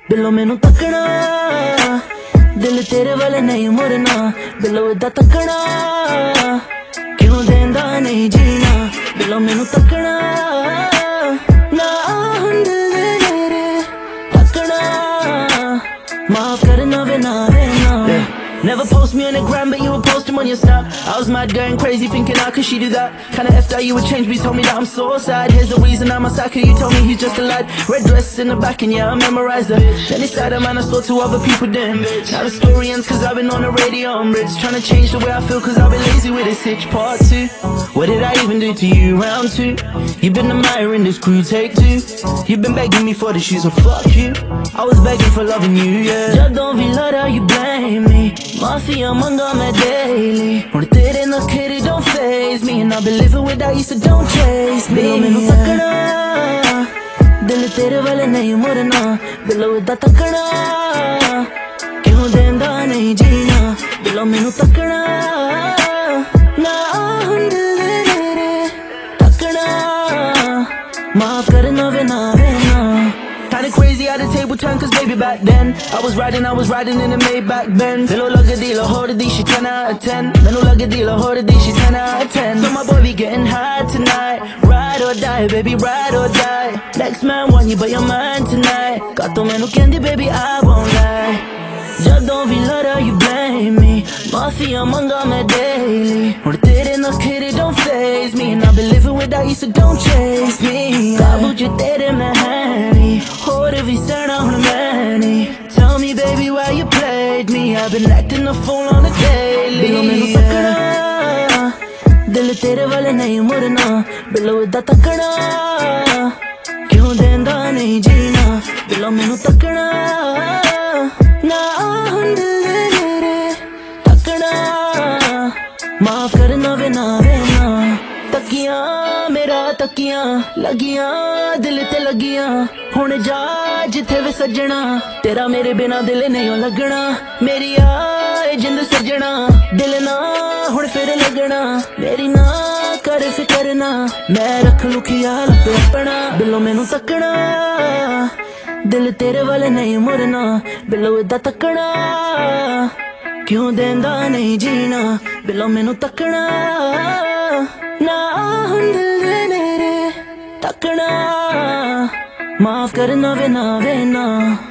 Below मैनू तकना, दिल तेरे वाले नहीं मुड़ना, बिलो इदा तकना, क्यों देंदा नहीं जीना, बिलो मैनू तकना, ना हुण दिल मेरे तकना, माफ करना वे ना वे ना। Never post me on the gram, but you would post him on your snap. I was mad going crazy thinking how could she do that? Kinda F that you would change me, told me that I'm so sad. Here's the reason I'm a sucker, you told me he's just a lad. Red dress in the back and yeah, I memorized her. Then inside a man I saw two other people then. Now the story ends cause I've been on the radio on Brits, trying to change the way I feel cause I've been lazy with this itch part 2. What did I even do to you round 2? You've been admiring this crew take 2. You've been begging me for the shoes, so fuck you. I was begging for loving you, yeah. Jadon vi lara you blame me, Mafia manga me daily. Hun tere nakhre don't faze me, and I've been living without you, so don't chase me. Bilo mainu takna, dil tere wale nahi murna, bilo ida takna, kyun denda nahi jeena, bilo mainu takna, na hun dil mere takna, maaf karna ve na ve na. Kinda crazy how the table turned cause baby back then I was riding in a Maybach Benz. Hello lagadila hordadi, she 10 out of 10. Menu lagadila hordadi, she 10 out of 10. So my boy be getting high tonight. Ride or die, baby, ride or die. Next man want you but you're mine tonight. Gatto menu candy, baby, I won't lie. Jadon vi lara you blame me, Mafia manga me daily. Hun tere nakhre don't faze me, and I've been living without you, so don't chase me. Kabu je tere mein hai nahi, hor vi sehna hun main nahi. Tell me baby why you played me, I've been acting a fool on the daily. Bilo mainu takna, dil tere wale nahi murna, bilo ida takna, kyun denda nahi jeena, bilo mainu takna, na hun dil mere takna, maaf karna ve na ve na. तकियां मेरा तकियां लगियां दिल ते लगियां, हुण जा जिथे वे सजना, तेरा मेरे बिना दिल नहीं लगना, मेरी आए जिंद सजना, दिल ना हुण फिर लगना, मेरी ना कर फिकर ना, मैं रख लू ख्याल पे अपना। बिलो मैनू तकना, दिल तेरे वाले नहीं मुड़ना, बिलो इदा तकना, क्यों देंदा नहीं जीना, बिलो मैनू तकना, ना हुण दिल मेरे तकना, माफ करना वे ना वे ना।